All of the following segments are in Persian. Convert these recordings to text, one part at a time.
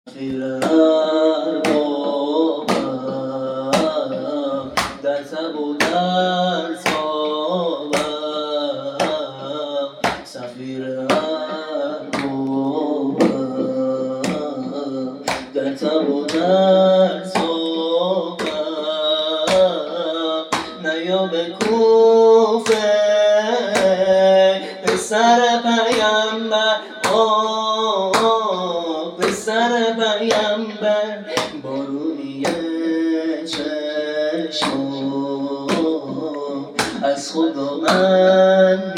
سفیر اربابم در تب و در تابم، سفیر اربابم در تب و در تابم. نیا به کوفه پسر پیامبر، پسر پیامبر، بارونی چشم از خدا من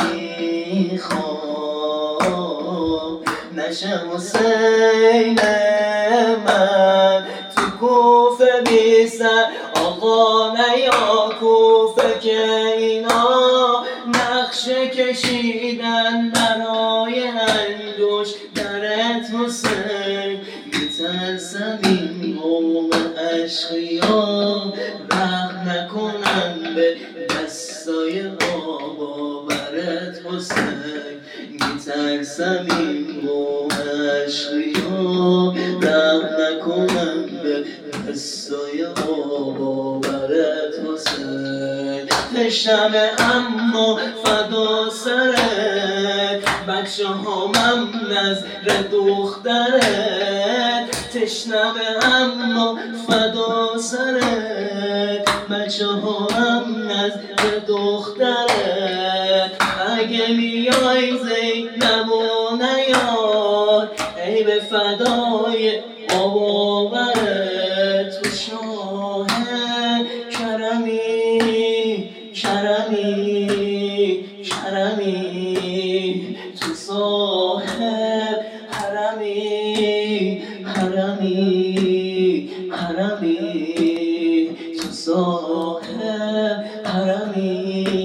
میخوام، نشه حسین من تو کوفه بی سر. آقا نیا کوفه که اینا نقشه کشیدن برای انگوش درت حسین. میترسم این قوم اشقیا رحم نکنن به دستای آبا برت حسین. میترسم این قوم اشقیا رحم نکنن به دستای آبا برت حسین. تشنمه اما فدا سرت، بچه همم نظر دخترت. تشنمه اما فدا سرت، بچه همم نظر دخترت. اگه میای زینب و نیار ای به فدای آباورت. تو شاه کرمی کرمی کرمی، تو صاحب حرمی حرمی حرمی، تو صاحب حرمی